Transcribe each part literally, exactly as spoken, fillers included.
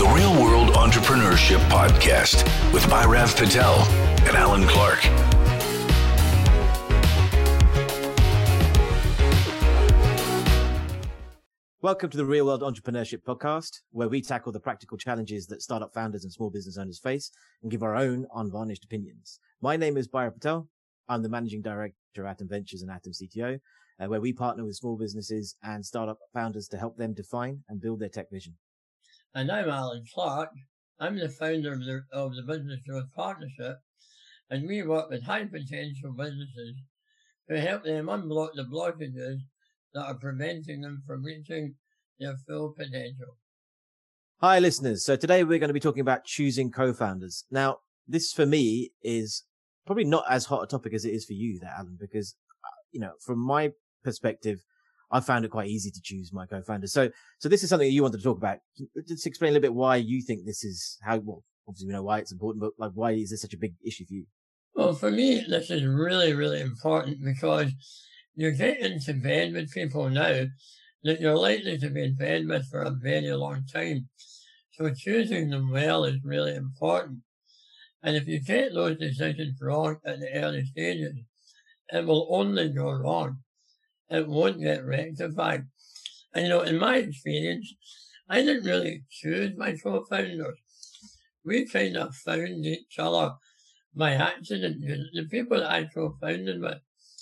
Real World Entrepreneurship Podcast with Bhairav Patel and Alan Clark. Welcome to the Real World Entrepreneurship Podcast, where we tackle the practical challenges that startup founders and small business owners face and give our own unvarnished opinions. My name is Bhairav Patel. I'm the Managing Director of Atom Ventures and Atom C T O, uh, where we partner with small businesses and startup founders to help them define and build their tech vision. And I'm Alan Clark. I'm the founder of the, of the Business Growth Partnership, and we work with high potential businesses to help them unblock the blockages that are preventing them from reaching their full potential. Hi, listeners. So today we're going to be talking about choosing co-founders. Now, this for me is probably not as hot a topic as it is for you there, Alan, because, you know, from my perspective, I found it quite easy to choose my co-founders. So, so this is something that you wanted to talk about. Just explain a little bit why you think this is how, well, obviously we know why it's important, but like, why is this such a big issue for you? Well, for me, this is really, really important because you're getting to bed with people now that you're likely to be in bed with for a very long time. So choosing them well is really important. And if you get those decisions wrong at the early stages, it will only go wrong. It won't get rectified. And, you know, in my experience, I didn't really choose my co-founders. We kind of found each other by accident. The people that I co-founded with,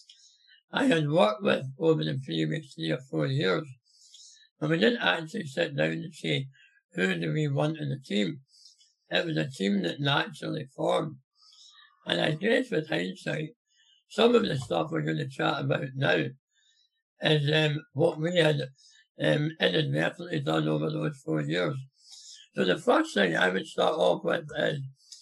I had worked with over the previous three or four years. And we didn't actually sit down and say, who do we want in the team? It was a team that naturally formed. And I guess with hindsight, some of the stuff we're going to chat about now is um, what we had um, inadvertently done over those four years. So the first thing I would start off with is,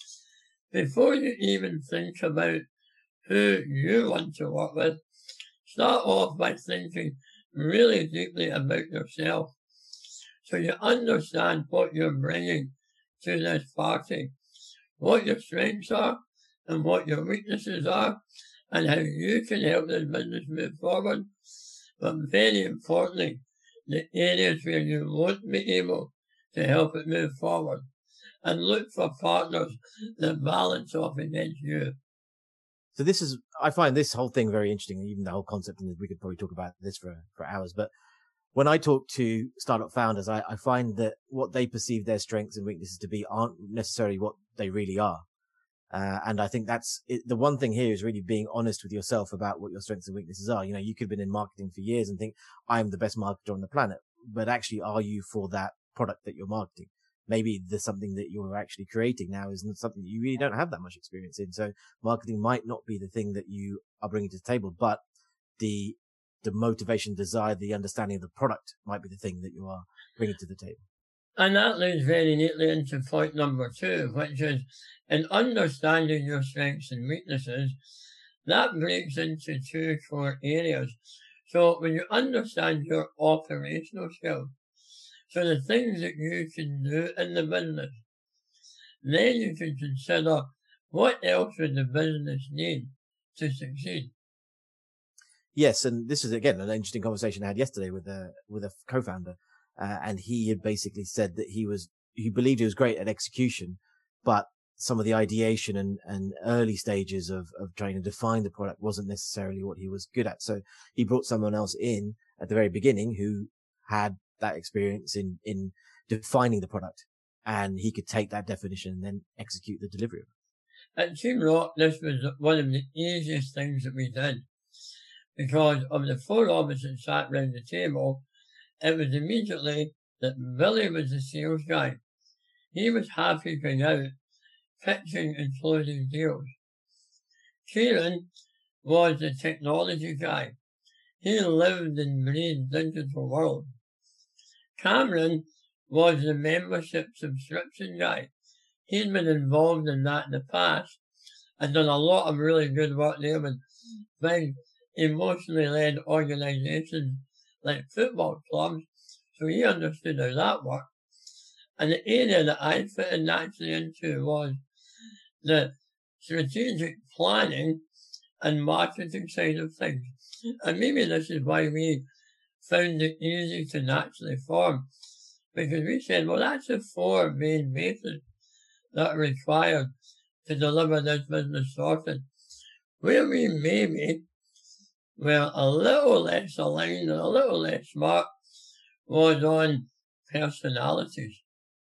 before you even think about who you want to work with, start off by thinking really deeply about yourself. So you understand what you're bringing to this party, what your strengths are and what your weaknesses are, and how you can help this business move forward. But very importantly, the areas where you won't be able to help it move forward. And look for partners that balance off against you. So this is, I find this whole thing very interesting, even the whole concept, and we could probably talk about this for, for hours. But when I talk to startup founders, I, I find that what they perceive their strengths and weaknesses to be aren't necessarily what they really are. Uh, and I think that's it, the one thing here is really being honest with yourself about what your strengths and weaknesses are. You know, you could have been in marketing for years and think, I'm the best marketer on the planet. But actually, are you for that product that you're marketing? Maybe there's something that you're actually creating now isn't something that you really don't have that much experience in. So marketing might not be the thing that you are bringing to the table, but the the motivation, desire, the understanding of the product might be the thing that you are bringing to the table. And that leads very neatly into point number two, which is in understanding your strengths and weaknesses, that breaks into two core areas. So when you understand your operational skills, so the things that you can do in the business, then you can consider what else would the business need to succeed. Yes, and this is again an interesting conversation I had yesterday with a with a co-founder, uh, and he had basically said that he was he believed he was great at execution, but some of the ideation and, and early stages of of trying to define the product wasn't necessarily what he was good at. So he brought someone else in at the very beginning who had that experience in in defining the product, and he could take that definition and then execute the delivery of it. At Team Rock, this was one of the easiest things that we did. Because of the four of us that sat round the table, it was immediately that Billy was the sales guy. He was happy going out, pitching and closing deals. Kieran was the technology guy. He lived and breathed digital world. Cameron was the membership subscription guy. He'd been involved in that in the past and done a lot of really good work there with big emotionally led organizations like football clubs, so he understood how that worked. And the area that I fitted naturally into was the strategic planning and marketing side of things. And maybe this is why we found it easy to naturally form, Because we said, well, that's the four main bases that are required to deliver this business sorted. Where we maybe were a little less aligned and a little less smart was on personalities.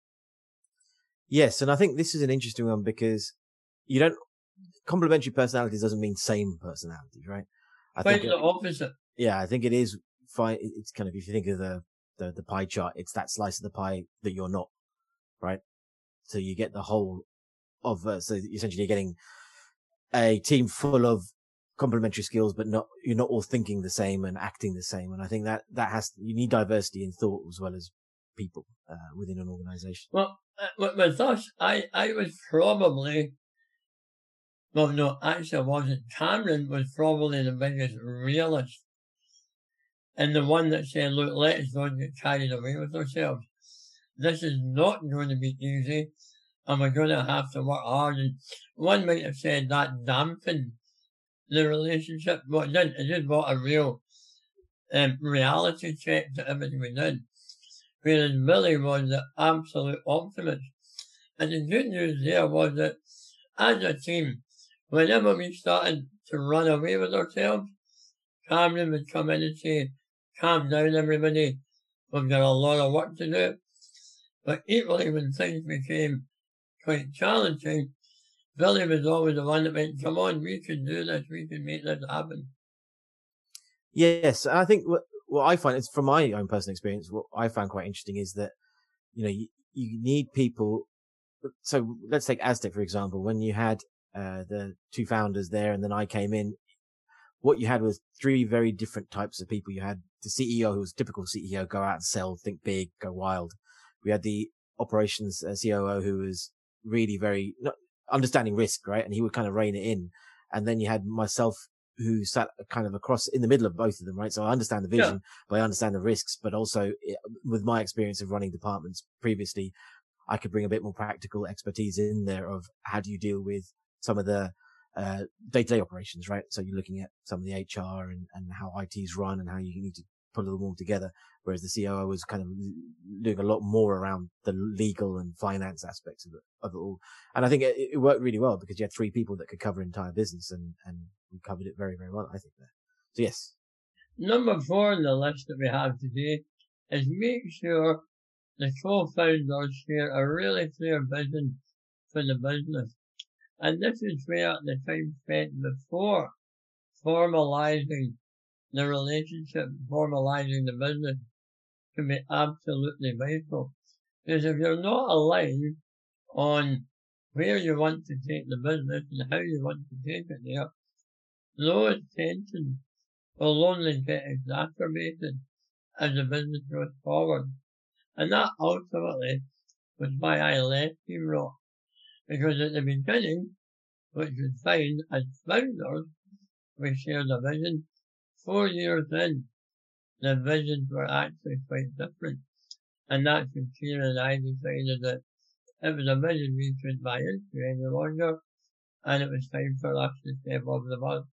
Yes, and I think this is an interesting one because you don't complementary personalities doesn't mean same personalities, right? I Quite think the it, opposite. Yeah, I think it is fine. It's kind of, if you think of the, the the pie chart, it's that slice of the pie that you're not, right? So you get the whole of uh, so essentially you're getting a team full of complementary skills, but not you're not all thinking the same and acting the same. And I think that that has you need diversity in thought as well as people uh, within an organization. Well, uh, with us, I I was probably well, no, actually, I wasn't. Cameron was probably the biggest realist, and the one that said, "Look, let's not get carried away with ourselves. This is not going to be easy, and we're going to have to work hard." And one might have said that dampened the relationship, but it didn't. It just brought a real um, reality check to everything we did. Whereas Billy was the absolute optimist. And the good news there was that as a team, whenever we started to run away with ourselves, Cameron would come in and say, "Calm down, everybody. We've got a lot of work to do." But equally, when things became quite challenging, Billy was always the one that went, "Come on, we can do this. We can make this happen." Yes, I think what, what I find is from my own personal experience, what I found quite interesting is that, you know, you, you need people. So let's take Aztec, for example. When you had uh, the two founders there and then I came in, what you had was three very different types of people. You had the C E O, who was a typical C E O, go out and sell, think big, go wild. We had the operations uh, C O O, who was really very not, understanding risk, right? And he would kind of rein it in. And then you had myself, who sat kind of across in the middle of both of them, right? So I understand the vision, yeah. but I understand the risks, but also with my experience of running departments previously, I could bring a bit more practical expertise in there of how do you deal with some of the uh, day-to-day operations, right? So you're looking at some of the H R and, and how I T's run and how you need to put them all together. Whereas the C O O was kind of doing a lot more around the legal and finance aspects of it, of it all. And I think it, it worked really well because you had three people that could cover entire business and, and we covered it very, very well, I think there. So yes. Number four on the list that we have today is make sure the co-founders share a really clear vision for the business. And this is where the time spent before formalizing the relationship, formalizing the business can be absolutely vital. Because if you're not aligned on where you want to take the business and how you want to take it there, those tensions will only get exacerbated as the business goes forward. And that ultimately was why I left Team Rock. Because at the beginning, which was fine, as founders, we shared a vision. Four years in, the visions were actually quite different. And that's when Kieran and I decided that it was a vision we couldn't buy into any longer, and it was time for us to step off the bus.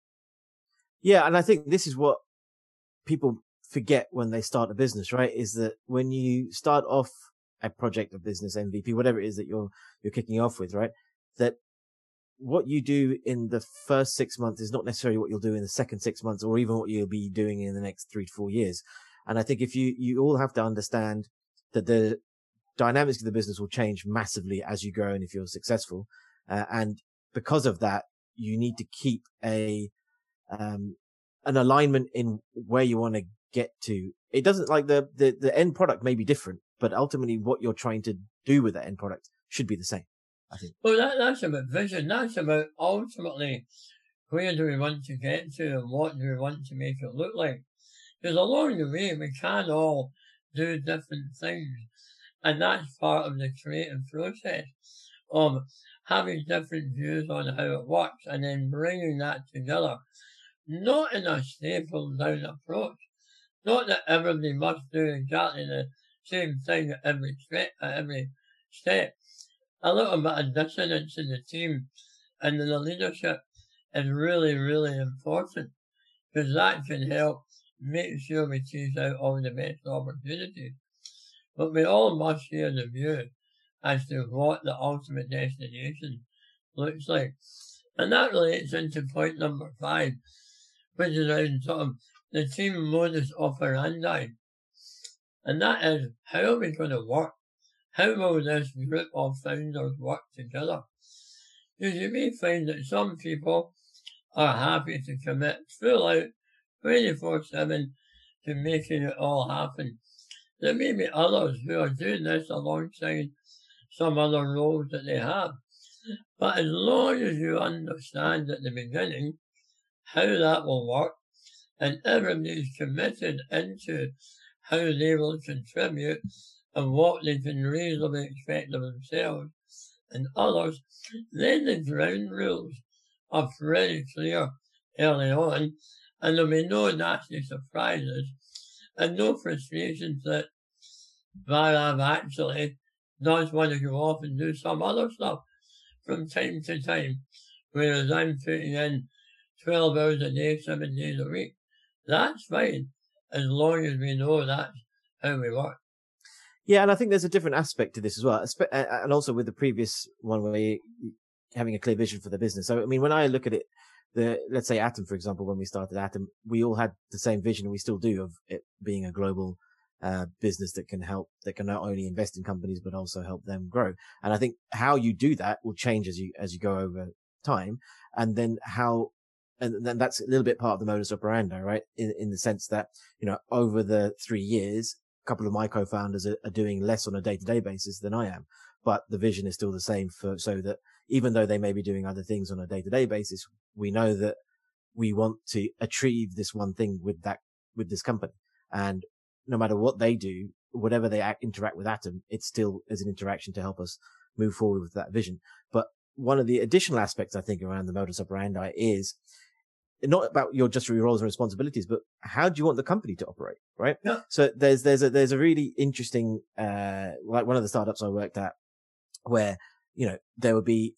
Yeah, and I think this is what people forget when they start a business, right? Is that when you start off a project, a business, M V P, whatever it is that you're you're kicking off with, right? That what you do in the first six months is not necessarily what you'll do in the second six months or even what you'll be doing in the next three to four years. And I think if you, you all have to understand that the dynamics of the business will change massively as you grow and if you're successful. Uh, and because of that, you need to keep a, um, an alignment in where you want to get to. It doesn't like the, the, the end product may be different, but ultimately what you're trying to do with that end product should be the same. I think. Well, that, that's about vision. That's about ultimately where do we want to get to and what do we want to make it look like. Because along the way, we can all do different things. And that's part of the creative process of having different views on how it works and then bringing that together. Not in a stapled down approach. Not that everybody must do exactly the same thing at every step, at every step. A little bit of dissonance in the team and in the leadership is really, really important because that can help make sure we choose out all the best opportunities. but we all must share the view as to what the ultimate destination looks like. And that relates into point number five, which is around sort of the team modus operandi. And that is, how are we going to work? How will this group of founders work together? Because you may find that some people are happy to commit full out twenty-four seven to making it all happen. There may be others who are doing this alongside some other roles that they have. But as long as you understand at the beginning how that will work, and everybody's committed into how they will contribute and what they can reasonably expect of themselves and others, then the ground rules are pretty clear early on, and there'll be no nasty surprises and no frustrations that Vairav actually does want to go off and do some other stuff from time to time, whereas I'm putting in twelve hours a day, seven days a week. That's fine, as long as we know that's how we work. Yeah, and I think there's a different aspect to this as well, and also with the previous one where you're having a clear vision for the business. So, I mean, when I look at it, the let's say Atom, for example, when we started Atom, we all had the same vision, and we still do, of it being a global uh, business that can help, that can not only invest in companies, but also help them grow. And I think how you do that will change as you, as you go over time. And then how, and then that's a little bit part of the modus operandi, right? In, in the sense that, you know, over the three years, a couple of my co-founders are, are doing less on a day-to-day basis than I am, but the vision is still the same for, so that even though they may be doing other things on a day-to-day basis, we know that we want to achieve this one thing with that, with this company. And no matter what they do, whatever they act, interact with Atom, it still is an interaction to help us move forward with that vision. But one of the additional aspects I think around the modus operandi is not about your just your roles and responsibilities, but how do you want the company to operate, right? Yeah. So there's there's a there's a really interesting uh like one of the startups I worked at, where, you know, there would be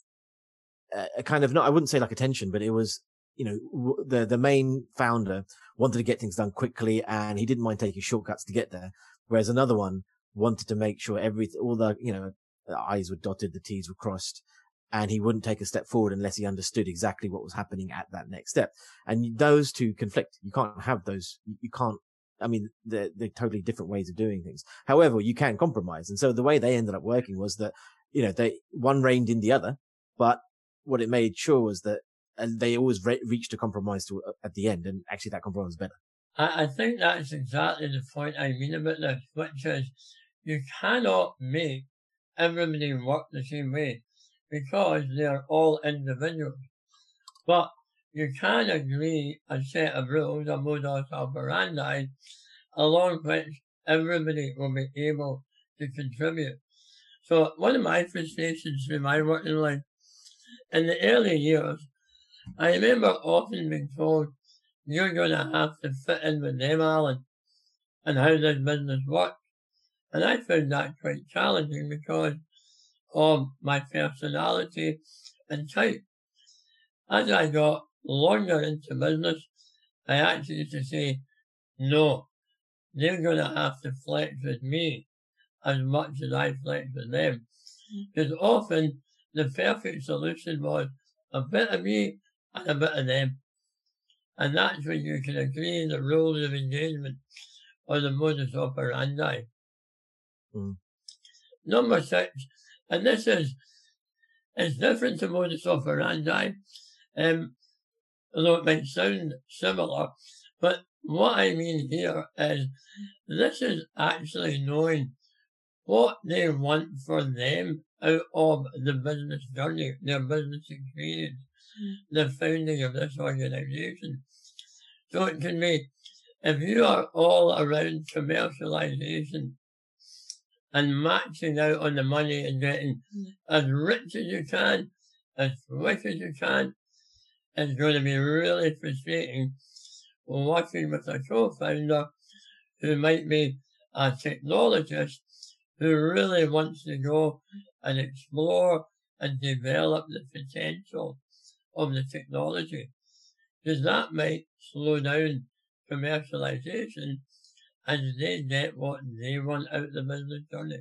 a, a kind of, not, I wouldn't say like a tension, but it was, you know, w- the the main founder wanted to get things done quickly, and he didn't mind taking shortcuts to get there, whereas another one wanted to make sure every all the, you know, the I's were dotted, the T's were crossed, and he wouldn't take a step forward unless he understood exactly what was happening at that next step. And those two conflict. You can't have those. You can't, I mean, they're, they're totally different ways of doing things. However, you can compromise. And so the way they ended up working was that, you know, they, one reined in the other, but what it made sure was that, and they always re- reached a compromise to, at the end. And actually that compromise was better. I, I think that's exactly the point I mean about this, which is you cannot make everybody work the same way, because they're all individuals. But you can agree a set of rules, a modus operandi, along which everybody will be able to contribute. So one of my frustrations in my working life, in the early years, I remember often being told, you're going to have to fit in with them, Alan, and how this business works. And I found that quite challenging because of my personality and type. As I got longer into business, I actually used to say, no, they're going to have to flex with me as much as I flex with them. Because often the perfect solution was a bit of me and a bit of them. And that's when you can agree the rules of engagement or the modus operandi. Mm. Number six, and this is, it's different to modus operandi, um, although it might sound similar, but what I mean here is this is actually knowing what they want for them out of the business journey, their business experience, the founding of this organization. So it can be, if you are all around commercialization and maxing out on the money and getting as rich as you can, as quick as you can, it's going to be really frustrating working with a co-founder who might be a technologist who really wants to go and explore and develop the potential of the technology. Because that might slow down commercialization as they get what they want out of the business journey.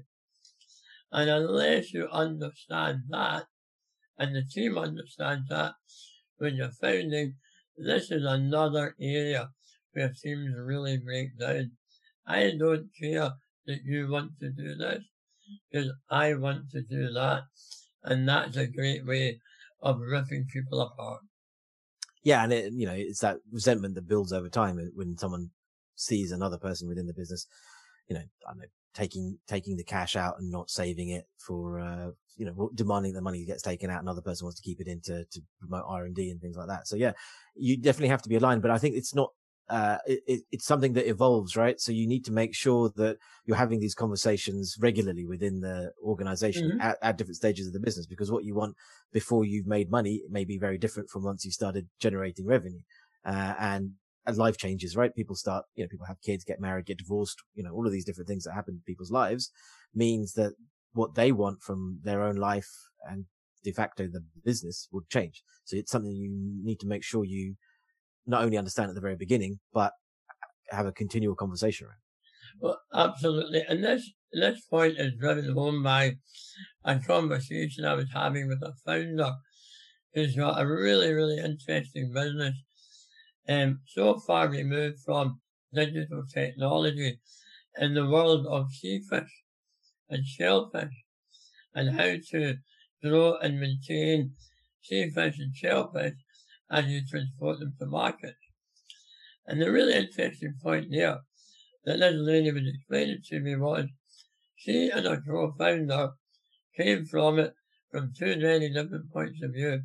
And unless you understand that, and the team understands that, when you're founding, this is another area where teams really break down. I don't care that you want to do this, because I want to do that. And that's a great way of ripping people apart. Yeah, and it, you know, it's that resentment that builds over time when someone sees another person within the business, you know, I don't know, taking taking the cash out and not saving it for, uh, you know, demanding the money gets taken out, another person wants to keep it in to, to promote R and D and things like that. So yeah, you definitely have to be aligned, but I think it's not, uh, it, it's something that evolves, right? So you need to make sure that you're having these conversations regularly within the organization mm-hmm. at, at different stages of the business, because what you want before you've made money may be very different from once you started generating revenue. Uh, and as life changes, right? People start, you know, people have kids, get married, get divorced, you know, all of these different things that happen in people's lives means that what they want from their own life and de facto the business will change. So it's something you need to make sure you not only understand at the very beginning, but have a continual conversation around. Well, absolutely. And this, this point is driven home by a conversation I was having with a founder who's got a really, really interesting business. Um, so far removed from digital technology in the world of sea fish and shellfish, and how to grow and maintain sea fish and shellfish as you transport them to market. And the really interesting point there that this lady was explaining to me was she and her co-founder came from it from two very different points of view.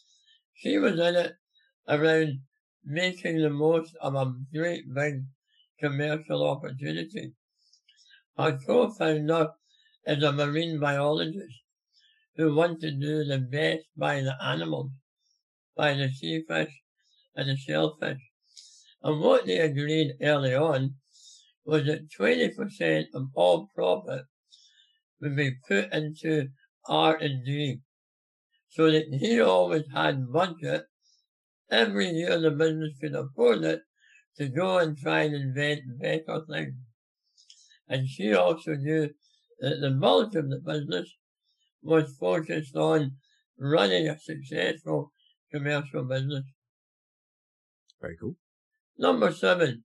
She was in it around making the most of a great big commercial opportunity. Our co-founder is a marine biologist who wants to do the best by the animals, by the sea fish and the shellfish. And what they agreed early on was that twenty percent of all profit would be put into R and D, so that he always had budget every year the business could afford it to go and try and invent better things. And she also knew that the bulk of the business was focused on running a successful commercial business. Very cool. Number seven,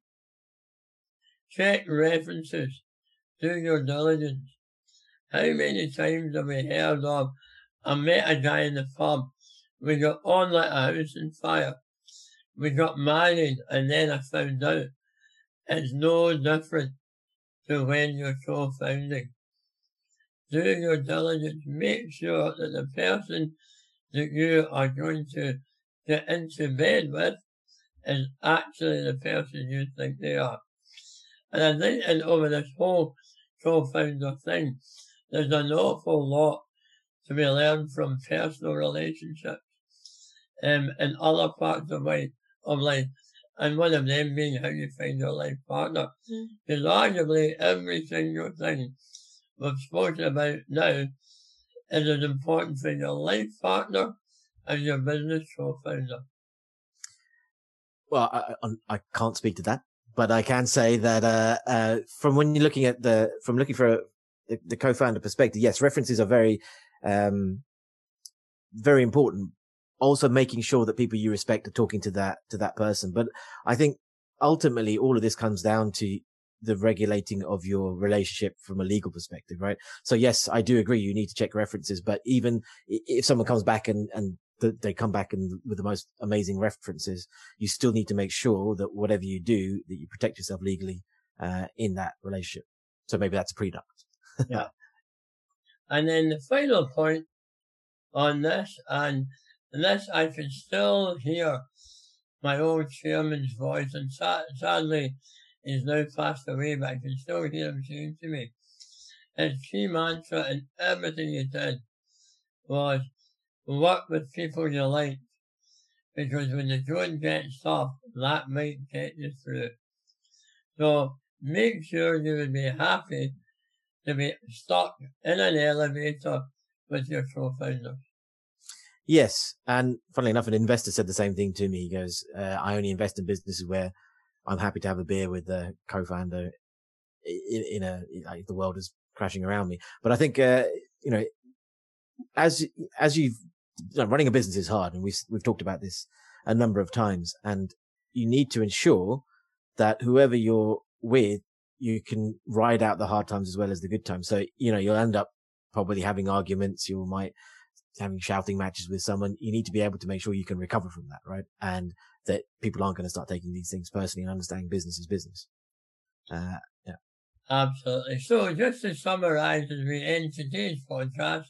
check references. Do your diligence. How many times have we heard of, I met a guy in the pub, we got on like a house on fire. We got married and then I found out. It's no different to when you're co-founding. Do your diligence. Make sure that the person that you are going to get into bed with is actually the person you think they are. And I think and over this whole co-founder thing, there's an awful lot to be learned from personal relationships um, in other parts of life, of life. And one of them being how you find your life partner. Because mm. arguably every single thing we've spoken about now is as important for your life partner as your business co-founder. Well, I, I can't speak to that, but I can say that uh, uh, from when you're looking at the, from looking for a, the, the co-founder perspective, yes, references are very, um, very important. Also making sure that people you respect are talking to that, to that person. But I think ultimately all of this comes down to the regulating of your relationship from a legal perspective, right? So yes, I do agree. You need to check references, but even if someone comes back and, and they come back and with the most amazing references, you still need to make sure that whatever you do, that you protect yourself legally, uh, in that relationship. So maybe that's a prenup. Yeah. And then the final point on this, and this I can still hear my old chairman's voice, and sad, sadly he's now passed away, but I can still hear him saying to me, his key mantra in everything he did was work with people you like, because when the going gets tough, that might get you through. So make sure you would be happy to be stuck in an elevator with your co-founder. Yes. And funnily enough, an investor said the same thing to me. He goes, uh, I only invest in businesses where I'm happy to have a beer with the co-founder in, in a, like the world is crashing around me. But I think, uh, you know, as, as you've, you know, running a business is hard, and we've, we've talked about this a number of times, and you need to ensure that whoever you're with, you can ride out the hard times as well as the good times. So, you know, you'll end up probably having arguments. You might having shouting matches with someone. You need to be able to make sure you can recover from that, right? And that people aren't going to start taking these things personally and understanding business is business. Uh, yeah. Absolutely. So just to summarize as we end today's podcast,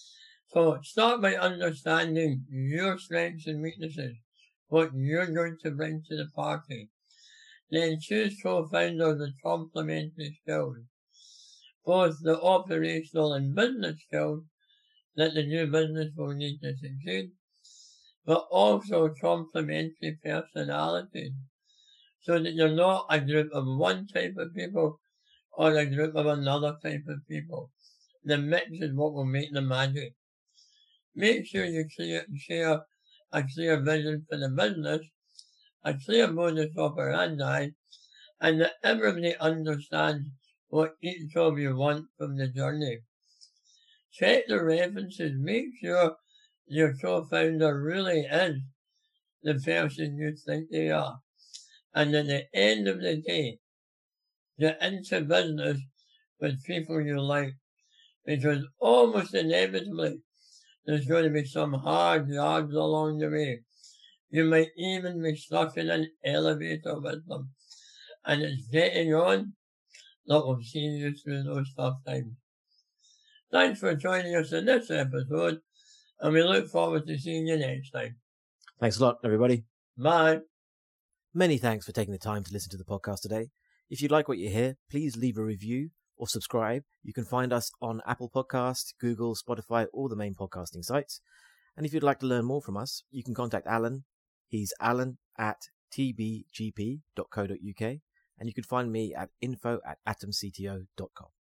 so start by understanding your strengths and weaknesses, what you're going to bring to the party. Then choose co-founders with complementary skills, both the operational and business skills that the new business will need to succeed, but also complementary personalities, so that you're not a group of one type of people or a group of another type of people. The mix is what will make the magic. Make sure you clear, share a clear vision for the business, a clear modus operandi, and that everybody understands what each of you want from the journey. Check the references. Make sure your co-founder really is the person you think they are. And at the end of the day, get into business with people you like, because almost inevitably there's going to be some hard yards along the way. You might even be stuck in an elevator with them, and it's getting on that will see you through those tough times. Thanks for joining us in this episode, and we look forward to seeing you next time. Thanks a lot, everybody. Bye. Many thanks for taking the time to listen to the podcast today. If you like what you hear, please leave a review or subscribe. You can find us on Apple Podcasts, Google, Spotify, all the main podcasting sites. And if you'd like to learn more from us, you can contact Alan. He's alan at t b g p dot co dot u k. And you can find me at info at atom c t o dot com.